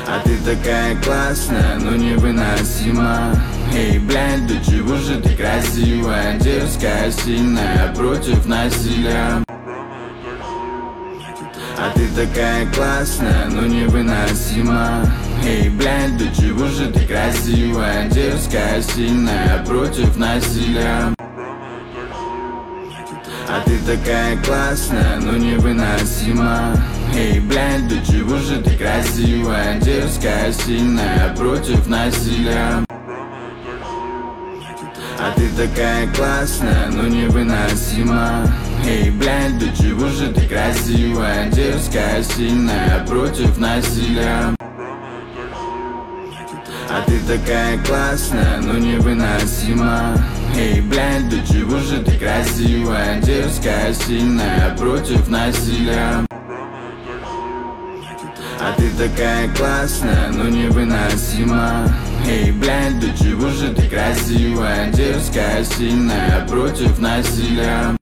А ты такая классная, но невыносима. Эй, блядь, да чего же ты красивая, дерзкая, сильная, против насилия. А ты такая классная, но невыносима. Эй, блядь, да чего же ты красивая, дерзкая, сильная, против насилия. А ты такая классная, но невыносима. Эй, блядь, да чего же ты красивая, дерзкая, сильная, против насилия. А ты такая классная, но невыносима. Эй, блядь, да чего же ты красивая, дерзкая, сильная, против насилия. А ты такая классная, но невыносима. Эй, блядь, да чего же ты красивая, дерзкая, сильная, против насилия. А ты такая классная, но невыносима. Эй, блядь, да чего же ты красивая, дерзкая, сильная, против насилия.